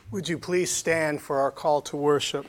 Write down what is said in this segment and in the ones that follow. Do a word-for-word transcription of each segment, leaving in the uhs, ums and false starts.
Would you please stand for our call to worship?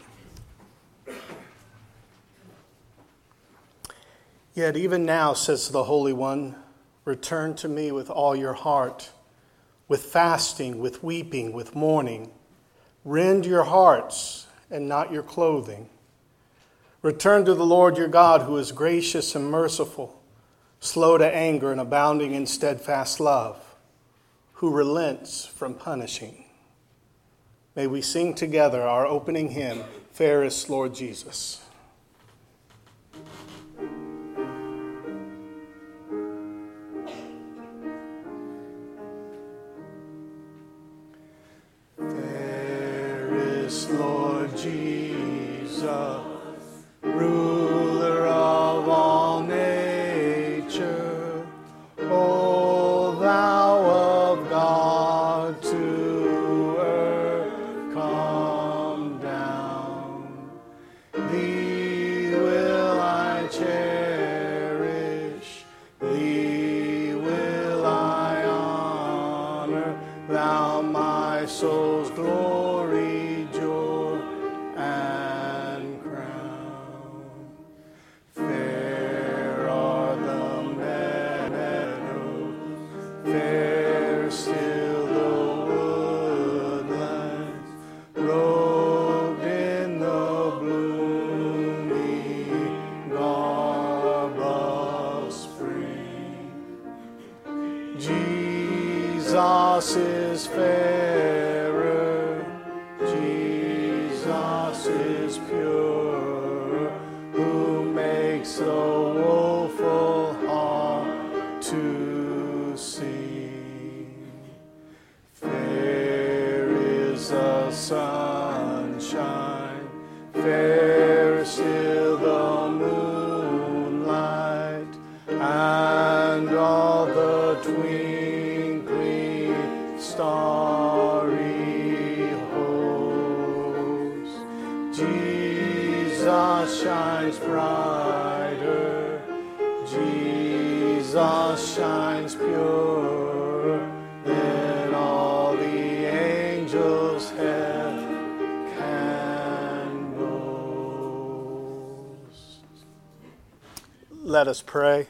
Yet even now, says the Holy One, return to me with all your heart, with fasting, with weeping, with mourning. Rend your hearts and not your clothing. Return to the Lord your God, who is gracious and merciful, slow to anger and abounding in steadfast love, who relents from punishing. May we sing together our opening hymn, Fairest Lord Jesus. Fairest Lord Jesus, ruler of all nature, O thou of God to earth come down, thee will I cherish, thee will I honor, thou my soul's glory, joy, and crown. Fair are the meadows, fair still the woodlands, robed in the bloomy garb of spring. Jesus is fairer, Jesus is pure, who makes the woeful heart to sing. Fair is the sunshine, fair still the moonlight, and all the twinkling starry host. Jesus shines brighter, Jesus shines purer than all the angels have can boast. Let us pray.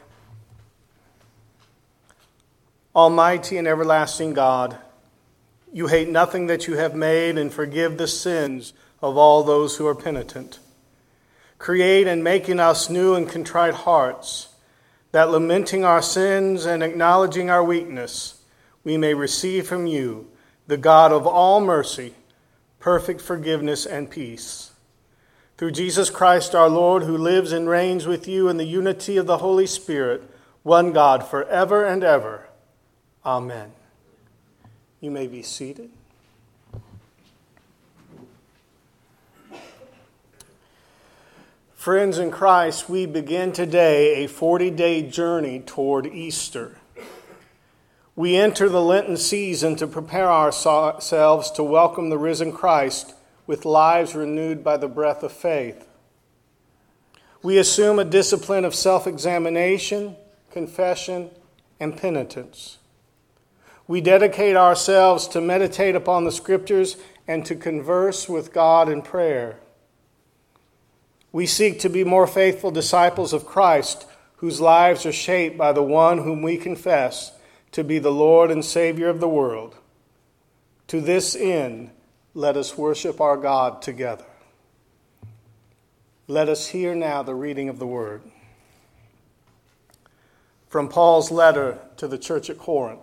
Almighty and everlasting God, you hate nothing that you have made and forgive the sins of all those who are penitent. Create and make in us new and contrite hearts, that lamenting our sins and acknowledging our weakness, we may receive from you, the God of all mercy, perfect forgiveness and peace. Through Jesus Christ our Lord, who lives and reigns with you in the unity of the Holy Spirit, one God forever and ever. Amen. You may be seated. Friends in Christ, we begin today a forty-day journey toward Easter. We enter the Lenten season to prepare ourselves to welcome the risen Christ with lives renewed by the breath of faith. We assume a discipline of self-examination, confession, and penitence. We dedicate ourselves to meditate upon the Scriptures and to converse with God in prayer. We seek to be more faithful disciples of Christ, whose lives are shaped by the one whom we confess to be the Lord and Savior of the world. To this end, let us worship our God together. Let us hear now the reading of the Word. From Paul's letter to the church at Corinth.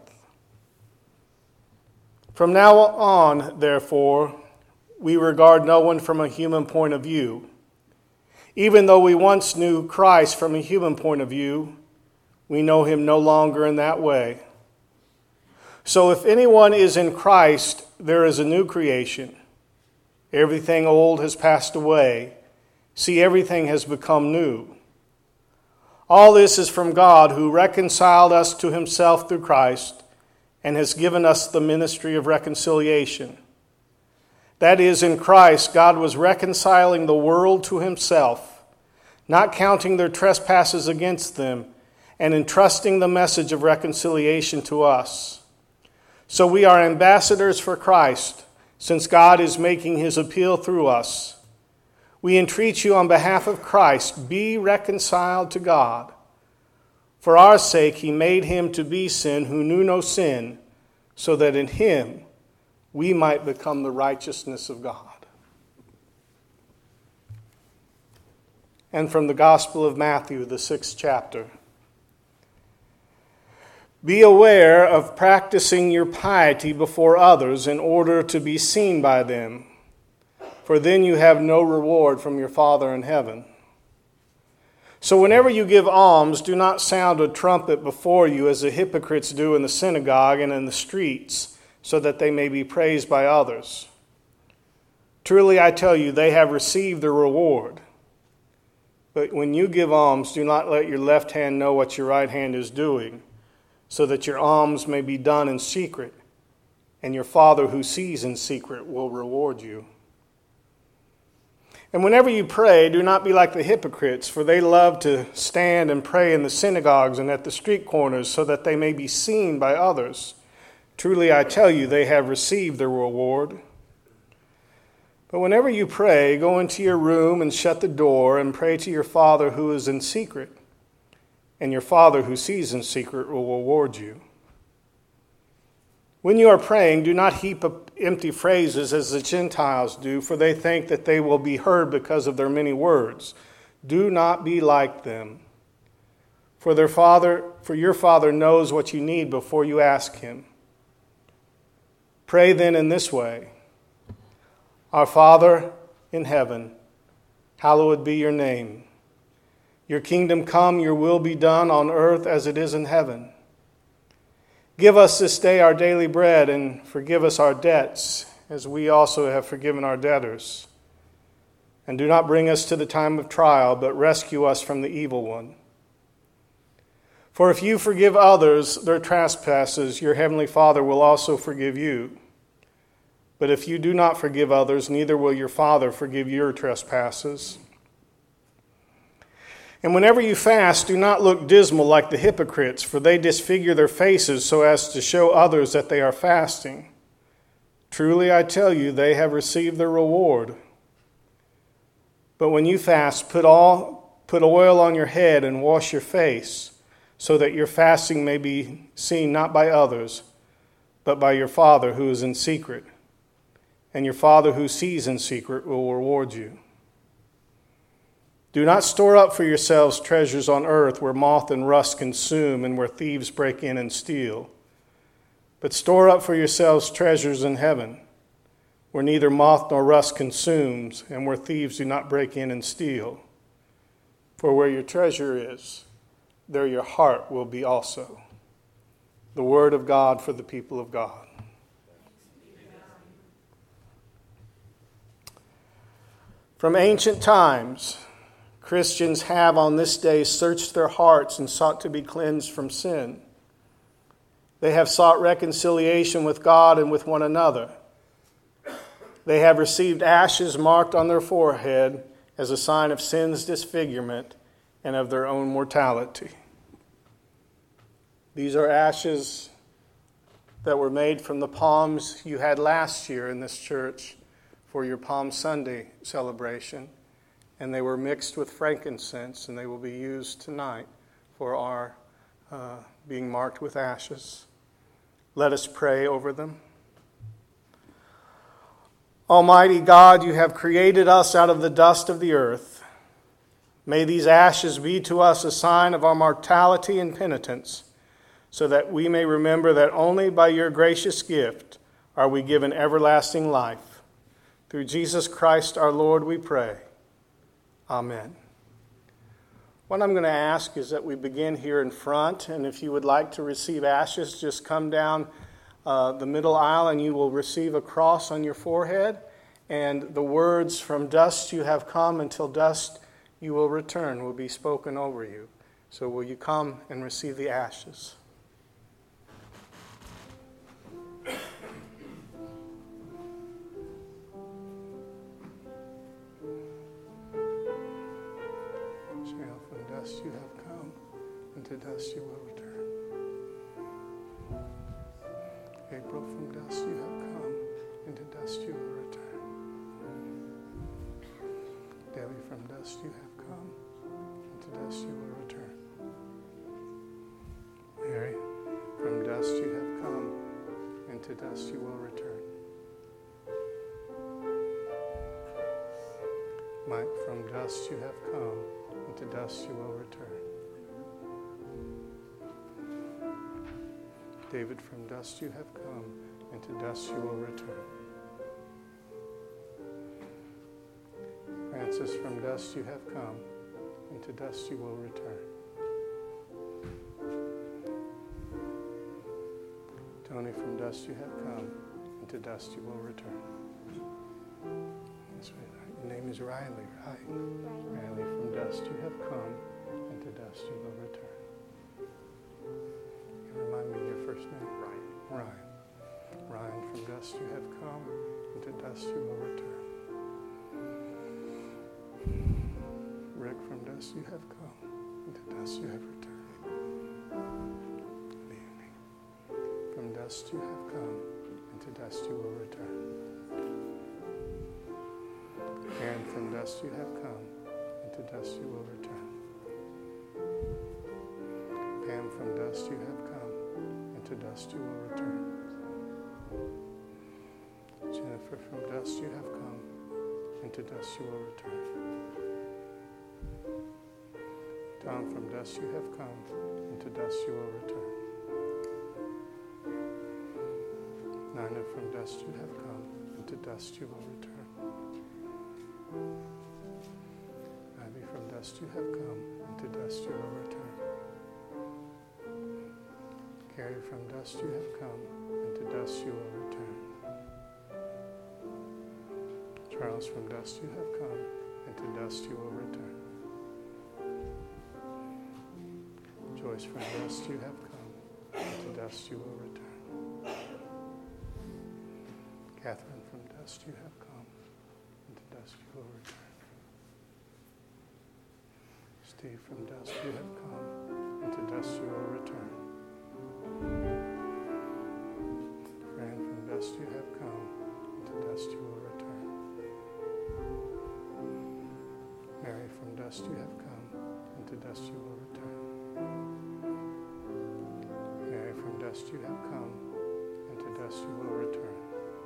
From now on, therefore, we regard no one from a human point of view. Even though we once knew Christ from a human point of view, we know him no longer in that way. So if anyone is in Christ, there is a new creation. Everything old has passed away. See, everything has become new. All this is from God, who reconciled us to himself through Christ and has given us the ministry of reconciliation. That is, in Christ, God was reconciling the world to himself, not counting their trespasses against them, and entrusting the message of reconciliation to us. So we are ambassadors for Christ, since God is making his appeal through us. We entreat you on behalf of Christ, be reconciled to God. For our sake he made him to be sin who knew no sin, so that in him we might become the righteousness of God. And from the Gospel of Matthew, the sixth chapter. Be aware of practicing your piety before others in order to be seen by them, for then you have no reward from your Father in heaven. So whenever you give alms, do not sound a trumpet before you as the hypocrites do in the synagogue and in the streets, so that they may be praised by others. Truly I tell you, they have received their reward. But when you give alms, do not let your left hand know what your right hand is doing, so that your alms may be done in secret, and your Father who sees in secret will reward you. And whenever you pray, do not be like the hypocrites, for they love to stand and pray in the synagogues and at the street corners, so that they may be seen by others. Truly I tell you, they have received their reward. But whenever you pray, go into your room and shut the door and pray to your Father who is in secret, and your Father who sees in secret will reward you. When you are praying, do not heap up empty phrases as the Gentiles do, for they think that they will be heard because of their many words. Do not be like them. For their Father, for your Father knows what you need before you ask him. Pray then in this way: Our Father in heaven, hallowed be your name. Your kingdom come, your will be done on earth as it is in heaven. Give us this day our daily bread, and forgive us our debts, as we also have forgiven our debtors. And do not bring us to the time of trial, but rescue us from the evil one. For if you forgive others their trespasses, your heavenly Father will also forgive you. But if you do not forgive others, neither will your Father forgive your trespasses. And whenever you fast, do not look dismal like the hypocrites, for they disfigure their faces so as to show others that they are fasting. Truly I tell you, they have received their reward. But when you fast, put all put oil on your head and wash your face, so that your fasting may be seen not by others, but by your Father who is in secret. And your Father who sees in secret will reward you. Do not store up for yourselves treasures on earth, where moth and rust consume and where thieves break in and steal. But store up for yourselves treasures in heaven, where neither moth nor rust consumes and where thieves do not break in and steal. For where your treasure is, there your heart will be also. The word of God for the people of God. From ancient times, Christians have on this day searched their hearts and sought to be cleansed from sin. They have sought reconciliation with God and with one another. They have received ashes marked on their forehead as a sign of sin's disfigurement and of their own mortality. These are ashes that were made from the palms you had last year in this church for your Palm Sunday celebration. And they were mixed with frankincense, and they will be used tonight for our uh, being marked with ashes. Let us pray over them. Almighty God, you have created us out of the dust of the earth. May these ashes be to us a sign of our mortality and penitence, so that we may remember that only by your gracious gift are we given everlasting life. Through Jesus Christ our Lord we pray. Amen. What I'm going to ask is that we begin here in front, and if you would like to receive ashes, just come down uh, the middle aisle and you will receive a cross on your forehead, and the words "from dust you have come, until dust you will return" will be spoken over you. So will you come and receive the ashes? From dust you have come, and to dust you will return. April, from dust you have come, and to dust dust you will return. Debbie, from dust you have come, and to dust you will return. Mary, from dust you have come, and to dust you will return. Mike, from dust you have come, and to dust you will return. David, from dust you have come, and to dust you will return. Francis, from dust you have come, and to dust you will return. Tony, from dust you have come, and to dust you will return. That's right. Your name is Riley, right? Riley. Riley, from dust you have come, and to dust you will return. You remind me of your first name? Ryan. Ryan. Ryan, from dust you have come, and to dust you will return. Rick, from dust you have come, and to dust you have returned. Good evening. From dust you have come, and to dust you will return. Aaron, from dust you have come, and to dust you will return. Pam, from dust you have come, and to dust you will return. Jennifer, from dust you have come, and to dust you will return. Tom, from dust you have come, and to dust you will return. Nina, from dust you have come, and to dust you will return. Ivy, from dust you have come, and to dust you will return. Carrie, from dust you have come, and to dust you will return. Charles, from dust you have come, and to dust you will return. Joyce, from dust you have come, and to dust you will return. Catherine, from dust you have come, and to dust you will return. Steve, from dust you have come, and to dust you will return. Fran, from dust you have come, and to dust you will return. Mary, from dust you have come, and to dust you will return. Mary, from dust you have come, and to dust you will return.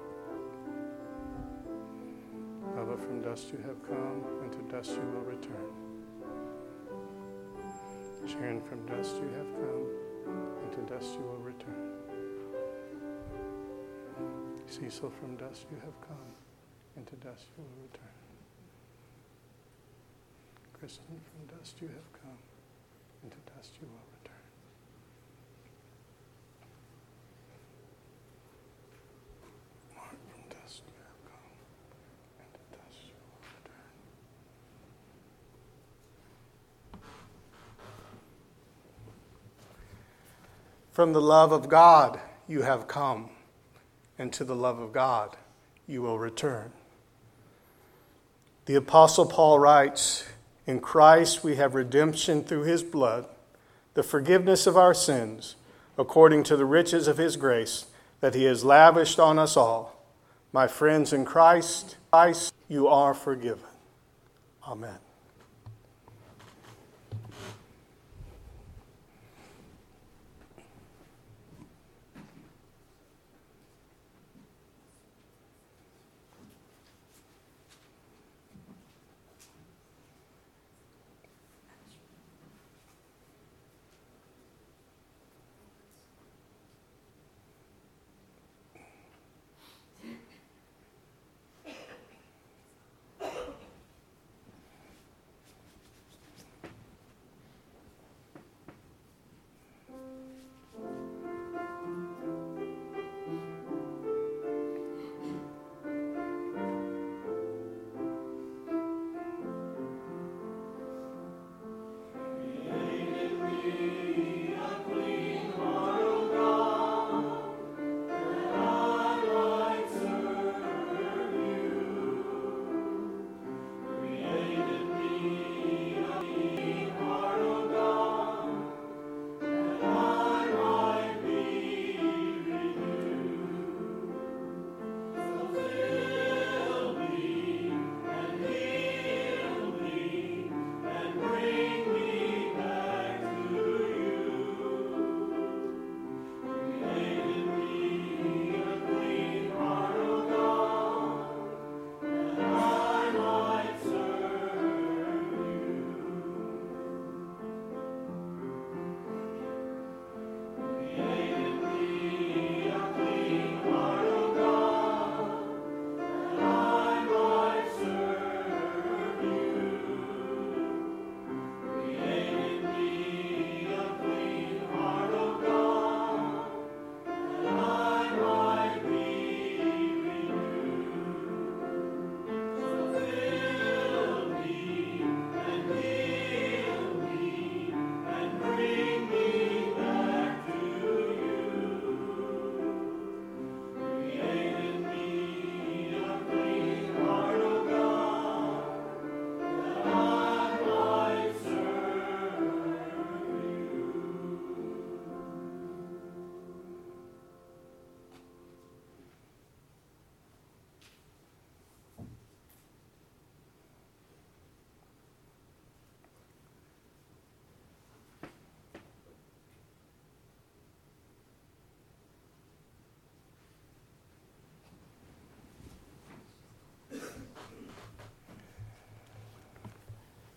Baba, from dust you have come, and to dust you will return. Sharon, from dust you have come, and to dust you will return. Cecil, from dust you have come, and to dust you will return. Kristen, from dust you have come, and to dust you will return. Mark, from dust you have come, and to dust you will return. From the love of God you have come, and to the love of God you will return. The Apostle Paul writes, "In Christ we have redemption through his blood, the forgiveness of our sins, according to the riches of his grace that he has lavished on us all. My friends in Christ, Christ, you are forgiven." Amen.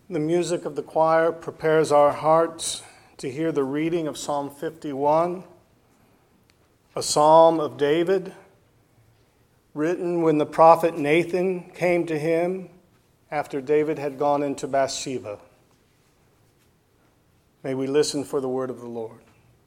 The music of the choir prepares our hearts to hear the reading of Psalm fifty-one, a psalm of David, written when the prophet Nathan came to him after David had gone into Bathsheba. May we listen for the word of the Lord.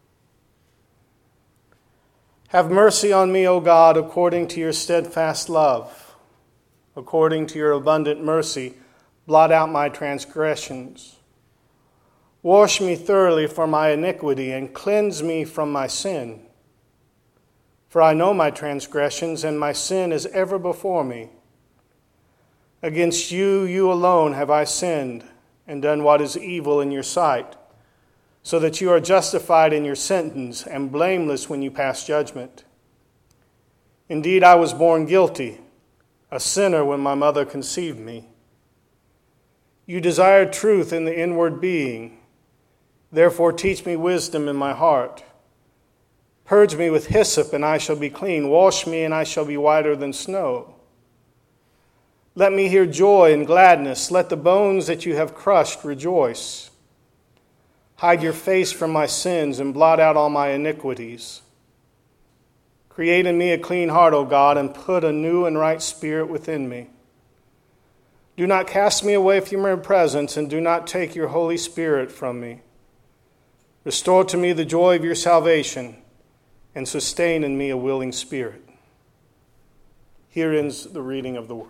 Have mercy on me, O God, according to your steadfast love. According to your abundant mercy, blot out my transgressions. Wash me thoroughly from my iniquity and cleanse me from my sin. For I know my transgressions, and my sin is ever before me. Against you, you alone have I sinned and done what is evil in your sight, so that you are justified in your sentence and blameless when you pass judgment. Indeed, I was born guilty, a sinner when my mother conceived me. You desire truth in the inward being. Therefore teach me wisdom in my heart. Purge me with hyssop, and I shall be clean. Wash me, and I shall be whiter than snow. Let me hear joy and gladness. Let the bones that you have crushed rejoice. Hide your face from my sins and blot out all my iniquities. Create in me a clean heart, O God, and put a new and right spirit within me. Do not cast me away from your presence, and do not take your Holy Spirit from me. Restore to me the joy of your salvation, and sustain in me a willing spirit. Here ends the reading of the word.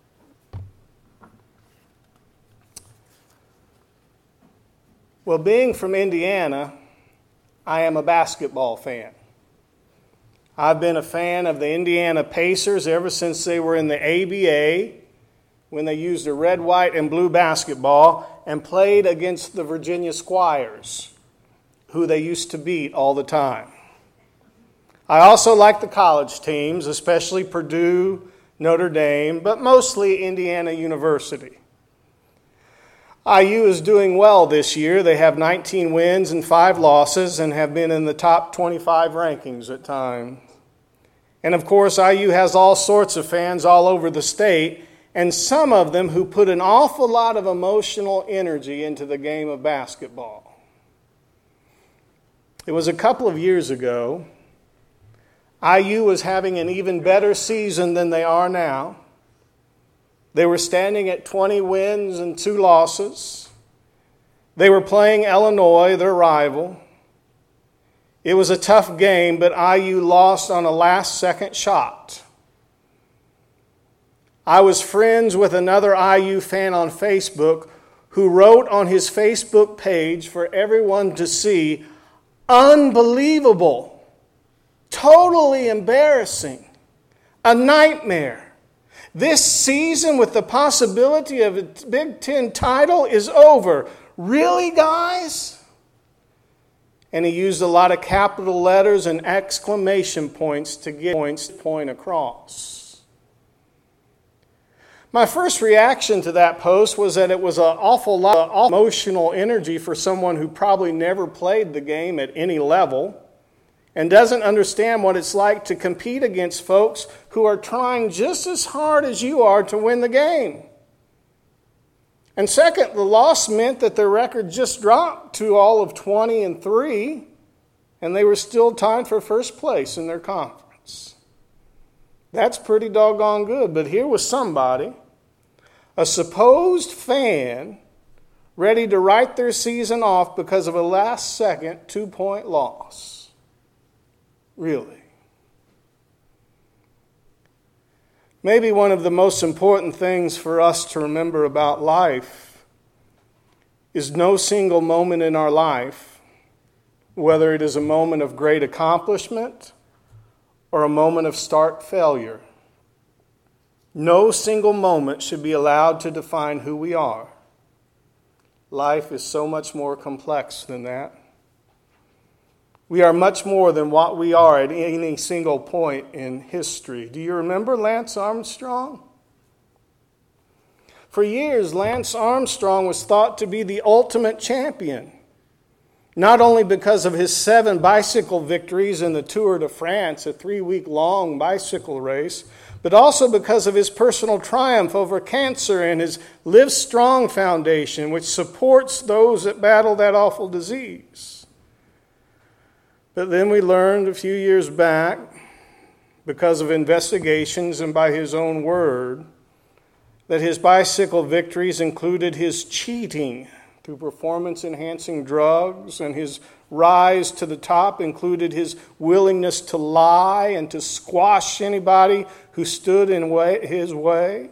Well, being from Indiana, I am a basketball fan. I've been a fan of the Indiana Pacers ever since they were in the A B A, when they used a red, white, and blue basketball and played against the Virginia Squires, who they used to beat all the time. I also like the college teams, especially Purdue, Notre Dame, but mostly Indiana University. I U is doing well this year. They have nineteen wins and five losses and have been in the top twenty-five rankings at times. And of course, I U has all sorts of fans all over the state, and some of them who put an awful lot of emotional energy into the game of basketball. It was a couple of years ago. I U was having an even better season than they are now. They were standing at twenty wins and two losses. They were playing Illinois, their rival. It was a tough game, but I U lost on a last-second shot. I was friends with another I U fan on Facebook who wrote on his Facebook page for everyone to see, "Unbelievable, totally embarrassing, a nightmare. This season with the possibility of a Big Ten title is over. Really, guys?" And he used a lot of capital letters and exclamation points to get points point across. My first reaction to that post was that it was an awful lot of emotional energy for someone who probably never played the game at any level and doesn't understand what it's like to compete against folks who are trying just as hard as you are to win the game. And second, the loss meant that their record just dropped to all of twenty and three, and they were still tied for first place in their conference. That's pretty doggone good, but here was somebody, a supposed fan, ready to write their season off because of a last-second two-point loss. Really. Maybe one of the most important things for us to remember about life is no single moment in our life, whether it is a moment of great accomplishment or a moment of stark failure, no single moment should be allowed to define who we are. Life is so much more complex than that. We are much more than what we are at any single point in history. Do you remember Lance Armstrong? For years, Lance Armstrong was thought to be the ultimate champion, not only because of his seven bicycle victories in the Tour de France, a three-week-long bicycle race, but also because of his personal triumph over cancer and his Live Strong Foundation, which supports those that battle that awful disease. But then we learned a few years back, because of investigations and by his own word, that his bicycle victories included his cheating through performance-enhancing drugs, and his rise to the top included his willingness to lie and to squash anybody who stood in way, his way.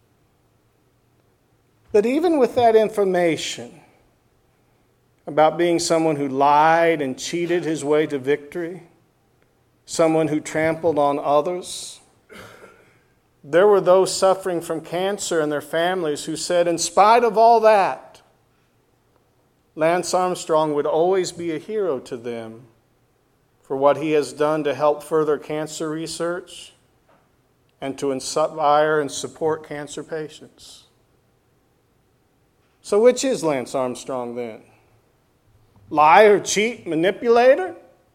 But even with that information about being someone who lied and cheated his way to victory, someone who trampled on others, there were those suffering from cancer and their families who said, in spite of all that, Lance Armstrong would always be a hero to them for what he has done to help further cancer research and to inspire and support cancer patients. So which is Lance Armstrong then? Liar, cheat, manipulator?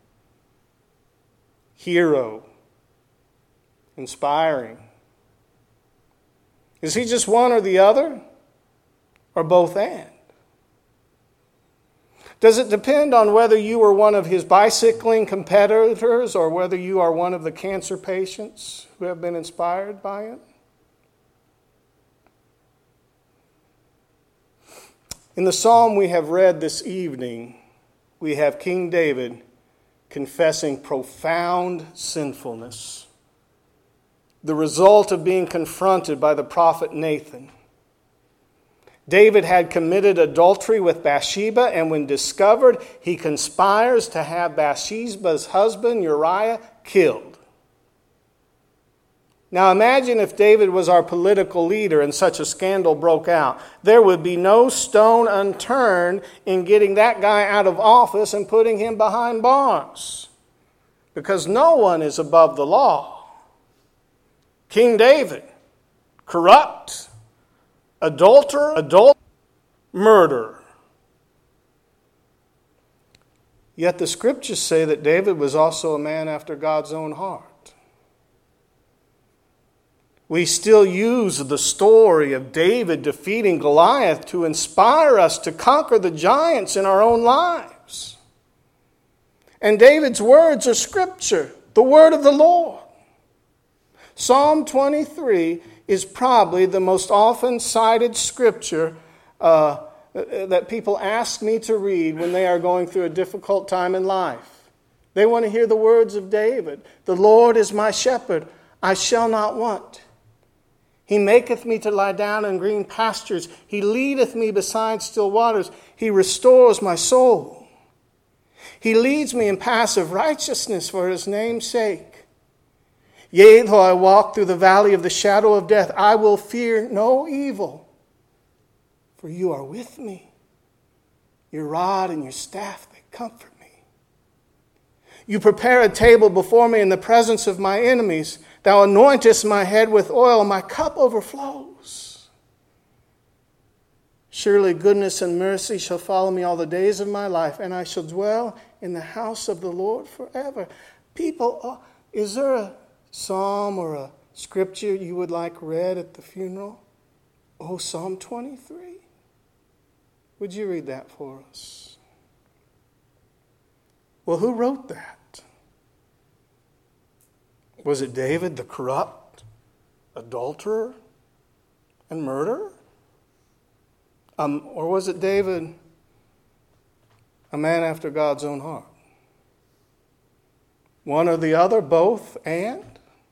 Hero. Inspiring. Is he just one or the other? Or both and? Does it depend on whether you are one of his bicycling competitors or whether you are one of the cancer patients who have been inspired by him? In the psalm we have read this evening, we have King David confessing profound sinfulness, the result of being confronted by the prophet Nathan. David had committed adultery with Bathsheba, and when discovered, he conspires to have Bathsheba's husband Uriah killed. Now imagine if David was our political leader and such a scandal broke out. There would be no stone unturned in getting that guy out of office and putting him behind bars, because no one is above the law. King David, corrupt, adulterer, adult, murderer. Yet the scriptures say that David was also a man after God's own heart. We still use the story of David defeating Goliath to inspire us to conquer the giants in our own lives. And David's words are scripture, the word of the Lord. Psalm twenty-three is probably the most often cited scripture uh, that people ask me to read when they are going through a difficult time in life. They want to hear the words of David. The Lord is my shepherd, I shall not want. He maketh me to lie down in green pastures. He leadeth me beside still waters. He restores my soul. He leads me in paths of righteousness for his name's sake. Yea, though I walk through the valley of the shadow of death, I will fear no evil, for you are with me. Your rod and your staff, they comfort me. You prepare a table before me in the presence of my enemies. Thou anointest my head with oil, my cup overflows. Surely goodness and mercy shall follow me all the days of my life, and I shall dwell in the house of the Lord forever. People, is there a psalm or a scripture you would like read at the funeral? Oh, Psalm twenty-three. Would you read that for us? Well, who wrote that? Was it David, the corrupt adulterer and murderer? Um, or was it David, a man after God's own heart? One or the other, both, and?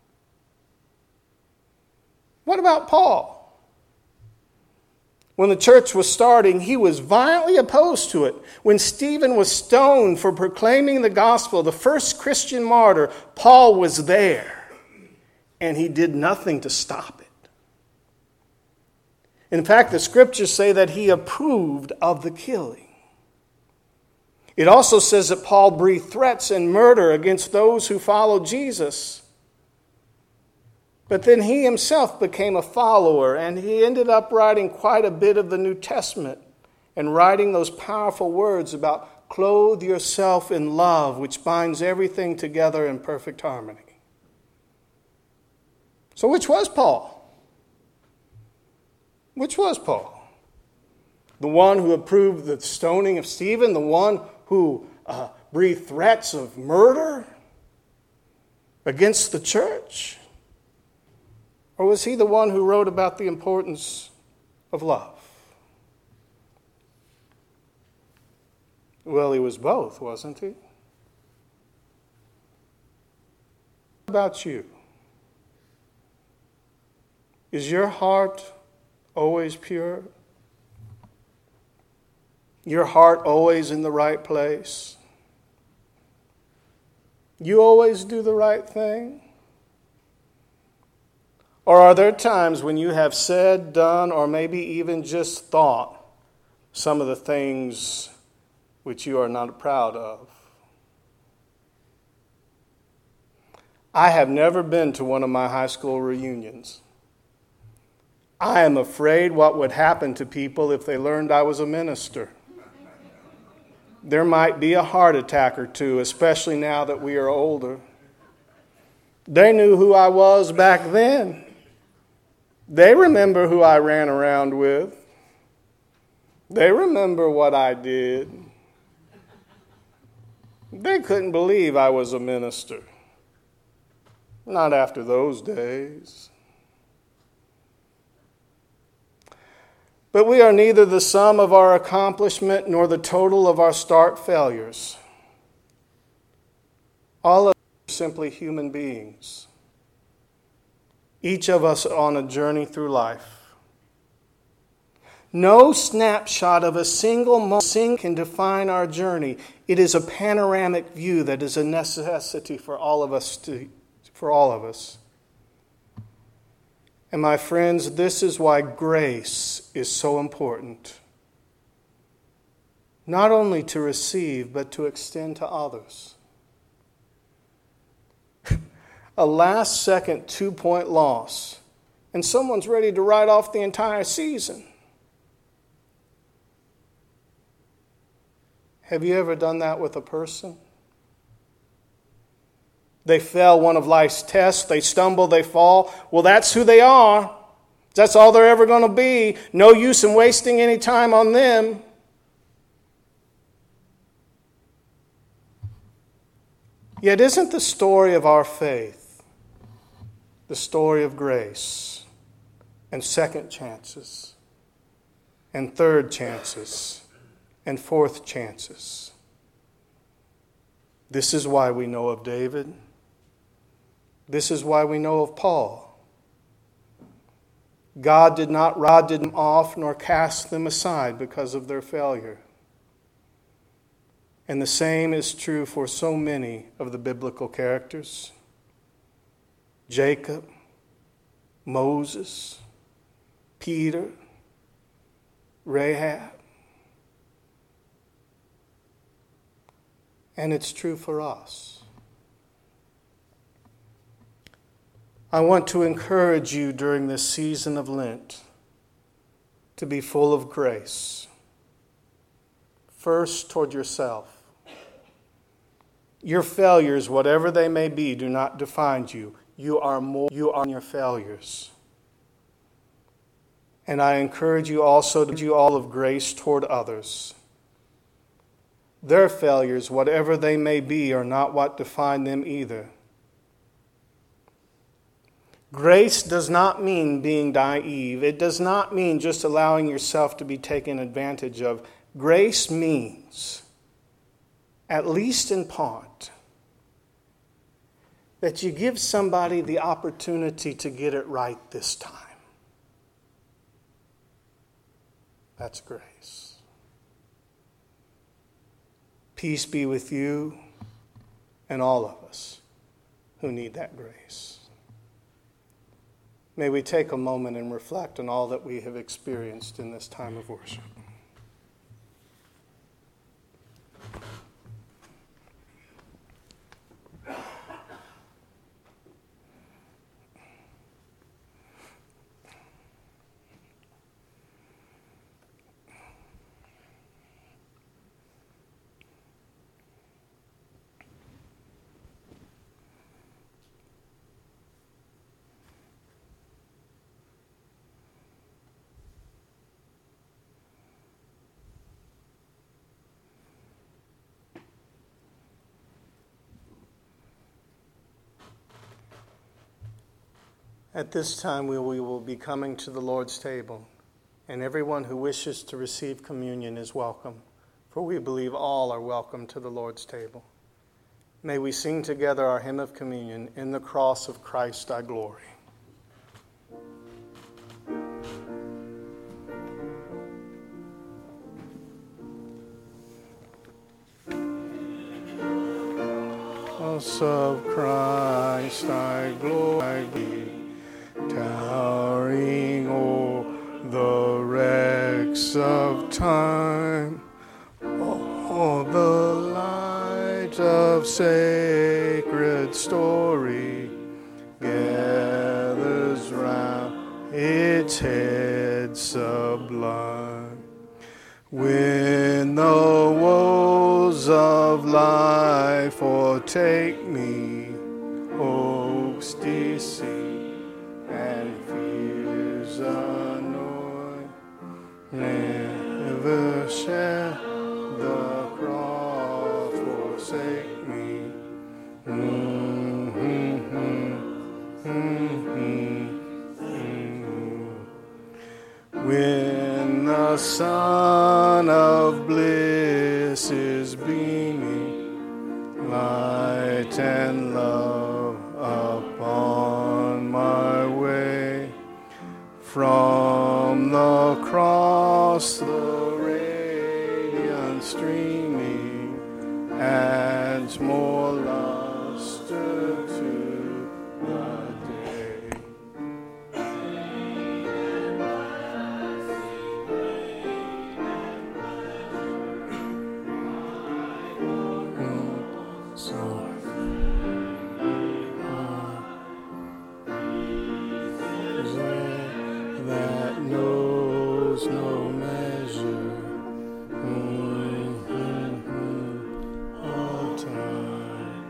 What about Paul? When the church was starting, he was violently opposed to it. When Stephen was stoned for proclaiming the gospel, the first Christian martyr, Paul was there, and he did nothing to stop it. In fact, the scriptures say that he approved of the killing. It also says that Paul breathed threats and murder against those who followed Jesus. But then he himself became a follower, and he ended up writing quite a bit of the New Testament and writing those powerful words about clothe yourself in love, which binds everything together in perfect harmony. So which was Paul? Which was Paul? The one who approved the stoning of Stephen? The one who uh, breathed threats of murder against the church? Or was he the one who wrote about the importance of love? Well, he was both, wasn't he? What about you? Is your heart always pure? Your heart always in the right place? You always do the right thing? Or are there times when you have said, done, or maybe even just thought some of the things which you are not proud of? I have never been to one of my high school reunions. I am afraid what would happen to people if they learned I was a minister. There might be a heart attack or two, especially now that we are older. They knew who I was back then. They remember who I ran around with. They remember what I did. They couldn't believe I was a minister. Not after those days. But we are neither the sum of our accomplishment nor the total of our start failures. All of us are simply human beings. Each of us on a journey through life. No snapshot of a single moment can define our journey. It is a panoramic view that is a necessity for all of us to, for all of us. And my friends, this is why grace is so important. Not only to receive, but to extend to others. A last-second two-point loss, and someone's ready to write off the entire season. Have you ever done that with a person? They fail one of life's tests. They stumble, they fall. Well, that's who they are. That's all they're ever going to be. No use in wasting any time on them. Yet isn't the story of our faith the story of grace and second chances and third chances and fourth chances? This is why we know of David. This is why we know of Paul. God did not rod them off nor cast them aside because of their failure. And the same is true for so many of the biblical characters. Jacob, Moses, Peter, Rahab. And it's true for us. I want to encourage you during this season of Lent to be full of grace. First, toward yourself. Your failures, whatever they may be, do not define you. You are more, you are your failures. And I encourage you also to do all of grace toward others. Their failures, whatever they may be, are not what define them either. Grace does not mean being naive. It does not mean just allowing yourself to be taken advantage of. Grace means, at least in part, that you give somebody the opportunity to get it right this time. That's grace. Peace be with you and all of us who need that grace. May we take a moment and reflect on all that we have experienced in this time of worship. At this time, we, we will be coming to the Lord's table, and everyone who wishes to receive communion is welcome, for we believe all are welcome to the Lord's table. May we sing together our hymn of communion, "In the Cross of Christ Thy Glory." Cross of Christ Thy glory, towering o'er the wrecks of time, oh, the light of sacred story gathers round its head sublime. When the woes of life o'ertake me, hopes deceive and fears annoy, never shall the cross forsake me. Mm-hmm, mm-hmm, mm-hmm. When the sun of bliss is beaming, light and love upon my way, from the cross the radiance streaming adds more luster to the day. So that knows no measure, mm-hmm, all time.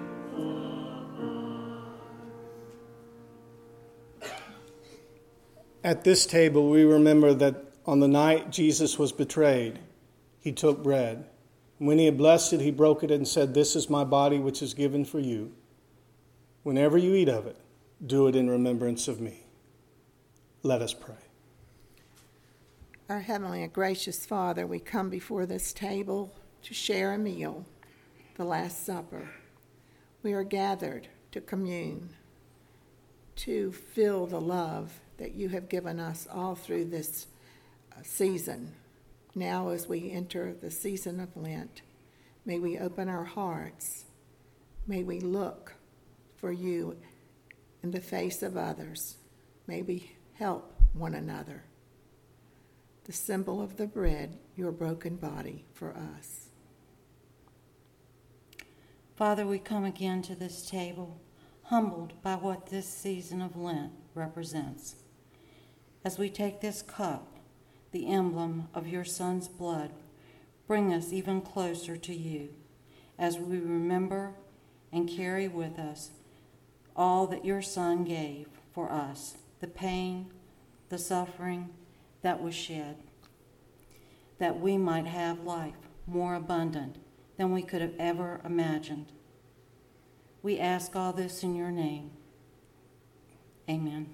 At this table, we remember that on the night Jesus was betrayed, he took bread. When he had blessed it, he broke it and said, "This is my body, which is given for you. Whenever you eat of it, do it in remembrance of me." Let us pray. Our heavenly and gracious Father, we come before this table to share a meal, the Last Supper. We are gathered to commune, to feel the love that you have given us all through this season. Now, as we enter the season of Lent, may we open our hearts. May we look for you in the face of others. May we help one another. The symbol of the bread, your broken body for us. Father, we come again to this table, humbled by what this season of Lent represents. As we take this cup, the emblem of your Son's blood, bring us even closer to you as we remember and carry with us all that your Son gave for us, the pain, the suffering that was shed, that we might have life more abundant than we could have ever imagined. We ask all this in your name. Amen.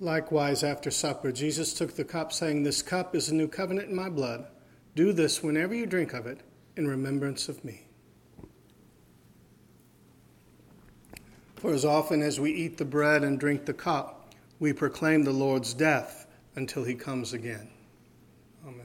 Likewise, after supper, Jesus took the cup, saying, "This cup is a new covenant in my blood. Do this whenever you drink of it in remembrance of me." For as often as we eat the bread and drink the cup, we proclaim the Lord's death until he comes again. Amen.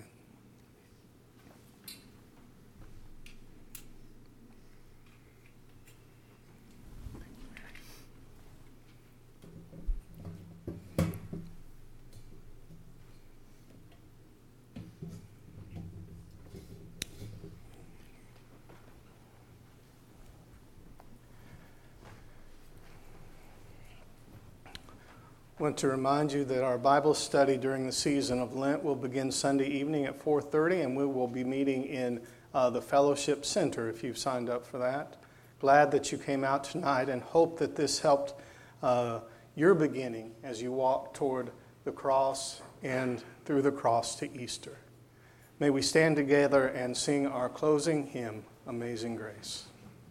I want to remind you that our Bible study during the season of Lent will begin Sunday evening at four thirty, and we will be meeting in uh, the Fellowship Center if you've signed up for that. Glad that you came out tonight and hope that this helped uh, your beginning as you walk toward the cross and through the cross to Easter. May we stand together and sing our closing hymn, Amazing Grace.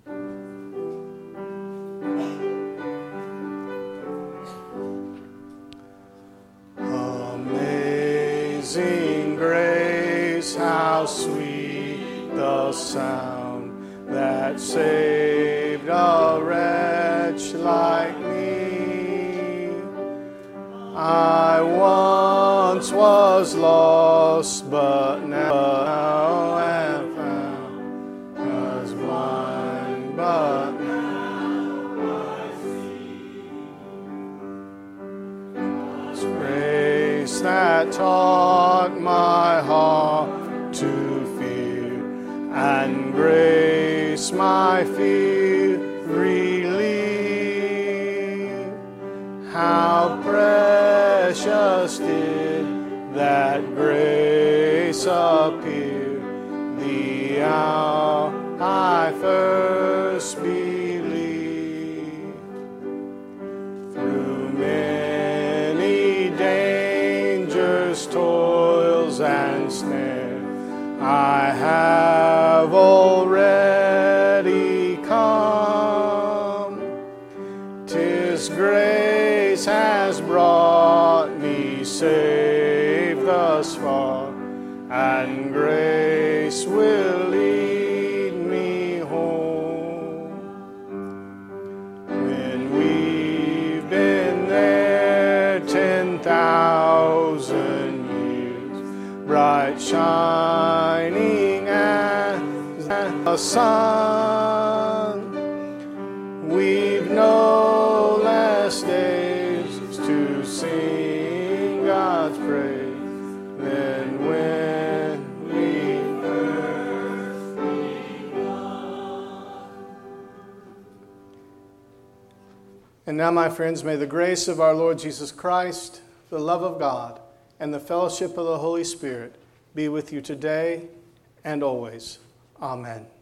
Amazing grace, how sweet the sound that saved a wretch like me. I once was lost, but now am found. Was blind, but now I see. It's grace that taught my heart to fear, and grace my fear relieve. How precious did that grace appear, the hour I first believed. Through many dangers, toils, and snares, I have already come. 'Tis grace has brought me safe thus far, and grace will lead me home. When we've been there ten thousand years, bright shining as the sun, we've no less days to sing God's praise than when we first begun. And now, my friends, may the grace of our Lord Jesus Christ, the love of God, and the fellowship of the Holy Spirit be with you today and always. Amen.